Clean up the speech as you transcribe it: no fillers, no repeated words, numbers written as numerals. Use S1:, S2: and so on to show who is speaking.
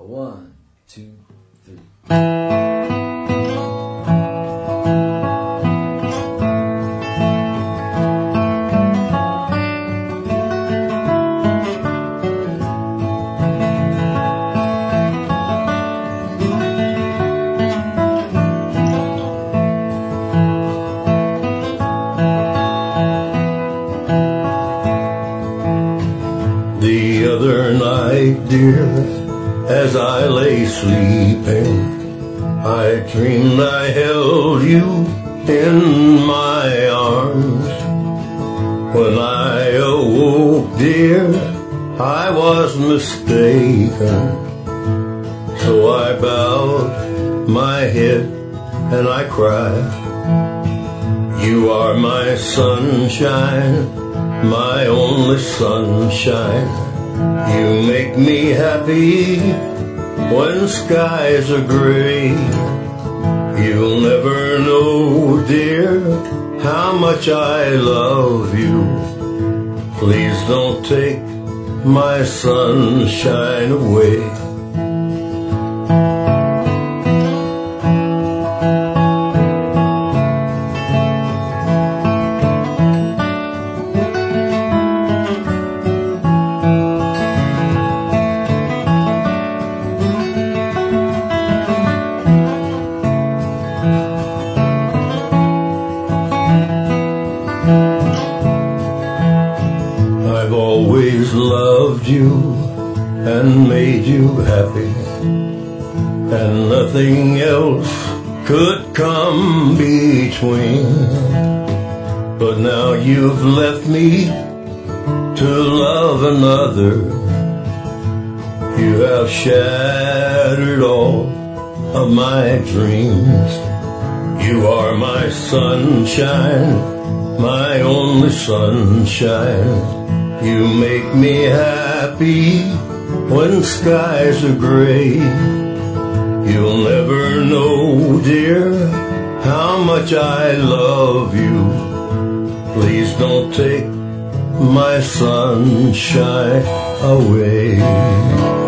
S1: 1, 2, 3.
S2: The other night, dear, as I lay sleeping, I dreamed I held you in my arms. When I awoke, dear, I was mistaken. So I bowed my head and I cried. You are my sunshine, my only sunshine. You make me happy when skies are gray. You'll never know, dear, how much I love you. Please don't take my sunshine away. I've always loved you and made you happy, and nothing else could come between. But now you've left me to love another. You have shattered all of my dreams. You are my sunshine, my only sunshine. You make me happy when skies are gray. You'll never know, dear, how much I love you. Please don't take my sunshine away.